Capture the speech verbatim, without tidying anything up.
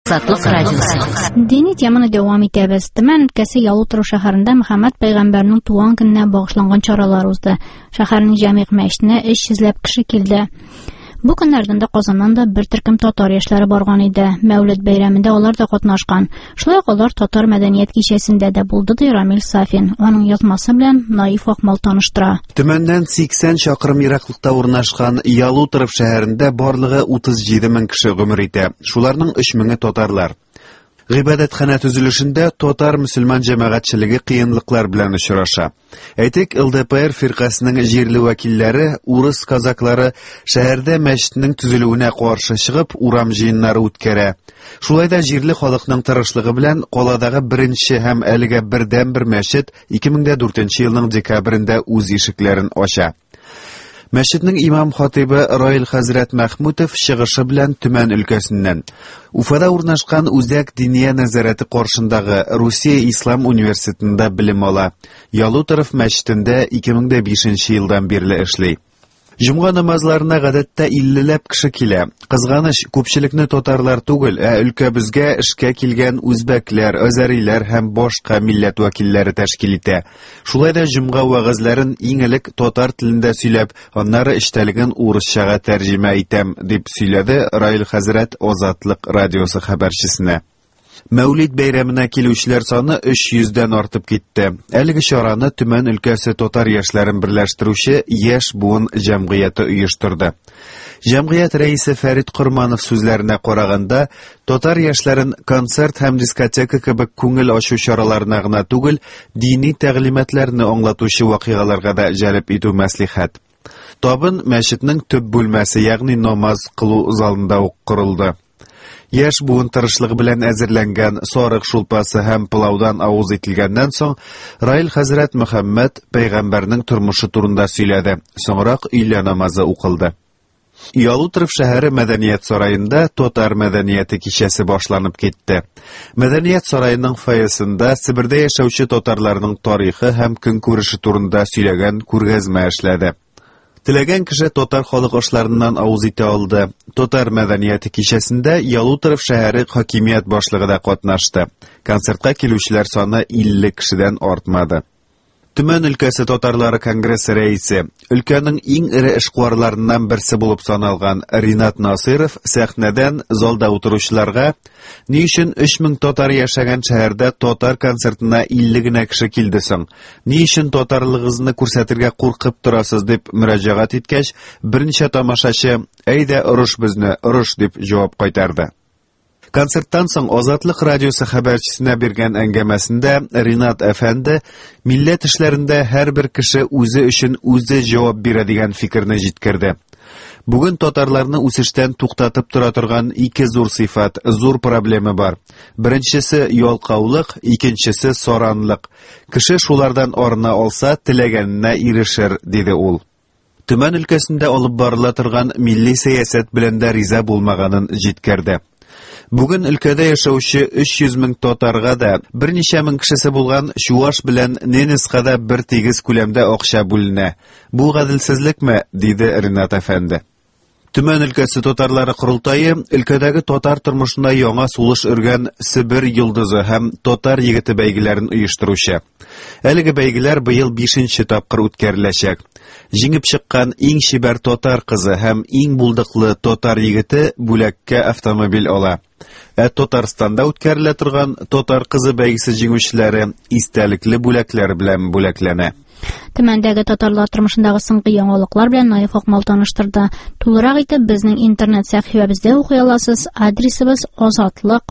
Азатлык радиосы. Дини теманы дәвам итәбез. Төмән өлкәсе Ялутору шәһәрендә Мөхәммәд пәйгамбәрнең туган көненә багышланган чаралар узды. Шәһәрнең җәмигъ мәчетенә өч йөзләп кеше килде. Бу көннәрдән дә Казаннан да бер төркем татар яшьләре барган иде. Мәүлид бәйрәмендә алар да катнашкан. Шулай ук алар татар мәдәният кичәсендә дә булды, ди Рамил Сафин. Аның язмасы белән Наиф Акмал таныштыра. Төмәннән сиксән чакрым ераклыкта урнашкан Ялуторов шәһәрендә барлыгы утыз җиде мең кеше гомер итә. Шуларның өч меңе татарлар. Гыйбадәтханә төзелешендә татар-мөселман җәмәгатьчелеге кыенлыклар белән очраша. Әйтик, эл дэ пэ эр фиркасының җирле вәкилләре, урыс казаклары шәһәрдә мәчетнең төзелүенә каршы чыгып, урам җыеннары үткәрә. Шулай да җирле халыкның тырышлыгы белән каладагы беренче һәм әлегә бердән-бер мәчет ике мең дүртенче елның декабрендә үз ишекләрен ача. Мәчетнең имам-хатибы Раил хәзрәт Мәхмүтов чыгышы белән Төмән өлкәсеннән. Уфада урнашкан Үзәк Диния нәзарәте каршындагы Русия Ислам университетында белем ала. Ялуторов мәчетендә ике мең бишенче елдан бирле эшли. Җомга намазларына гадәттә иллеләп кеше килә. Кызганыч, күпчелекне татарлар түгел, ә өлкәбезгә эшкә килгән үзбәкләр, азарилар һәм башка милләт вәкилләре тәшкил итә. Шулай да җомга вәгазьләрен иң элек татар телендә сөйләп, аннары эчтәлеген урысчага тәрҗемә итәм, дип сөйләде Раил хәзрәт Азатлык радиосы хәбәрчесенә. Мәүлид бәйрәменә килүчеләр саны өч йөздән артып китте. Әлеге чараны Төмән өлкәсе татар яшьләрен берләштерүче Яшь буын җәмгыяте оештырды. Җәмгыять рәисе Фәрит Корманов сүзләренә караганда, татар яшьләрен концерт һәм дискотека кебек күңел ачу чараларына гына түгел, дини тәгълиматларны аңлатучы вакыйгаларга да җәлеп итү мәслихәт. Табын мәчетнең төп бүлмәсе, ягъни намаз кылу залында ук корылды. Яшь буын тырышлыгы белән әзерләнгән сарык шулпасы һәм пылаудан авыз ителгәннән соң, Раил хәзрәт Мөхәммәд пәйгамбәрнең тормышы турында сөйләде. Соңрак өйлә намазы укылды. Ялуторов шәһәре мәдәният сараенда татар мәдәнияте кичәсе башланып китте. Мәдәният сараеның фойесында Себердә яшәүче татарларның тарихы һәм көнкүреше турында сөйләгән күргәзмә эшләде. Теләгән кеше татар халык эшләреннән авыз итә алды. Татар мәдәнияте кичәсендә Ялуторов шәһәре хакимият башлыгы да катнашты. Концертка килүчеләр саны илле кешедән артмады. Төмән өлкәсе татарлары конгрессы рәисе, өлкәнең иң ире эшкуарларыннан берсе булып саналган Ринат Насыров сәхнәдән залда утыручыларга ни өчен өч мең татар яшәгән шәһәрдә татар концертына илле генә кеше килде соң, ни өчен татарлыгыгызны күрсәтергә куркып торасыз дип мөрәҗәгать иткәч, берничә тамашачы "Әйдә орыш безне, орыш" дип җавап кайтарды. Концерттан соң Азатлык радиосы хәбәрчесенә биргән әңгәмәсендә Ринат әфәнде милләт эшләрендә һәрбер кеше үзе өчен үзе җавап бирә дигән фикерне җиткерде. Бүген татарларны үсештән туктатып тора торган ике зур сыйфат, зур проблема бар. Беренчесе ялкаулык, икенчесе саранлык. Кеше шулардан арына алса, теләгәненә ирешер, диде ул. Төмән өлкәсендә алып барыла торган милли сәясәт белән дә риза булмаганын җиткерде. Бүген өлкәдә яшәүче өч йөз мең татарга да, берничә мең кешесе булган Чуаш белән Ненецка да бер тигез күләмдә акча бүленә. Бу гаделсезлекме, диде Ринат әфәнде. Төмән өлкәсе татарлары курултайы өлкәдәге татар тормышына яңа сулыш өргән Себер йолдызы һәм татар егете бәйгеләрен оештыручы. Әлеге бәйгеләр быел бишенче тапкыр үткәреләчәк. Җиңеп чыккан иң чибәр татар кызы һәм иң булдыклы татар егете бүләккә автомобиль ала. Ә Татарстанда үткәрелә торган татар кызы бәйгесе җиңүчеләре истәлекле бүләкләр белән бүләкләнә. Төмәндәге татарлар тормышындагы соңгы яңалыклар белән Наиф Акмал таныштырды. Тулырак итеп безнең интернет сәхифәбездә укый аласыз. Адресыбыз азатлык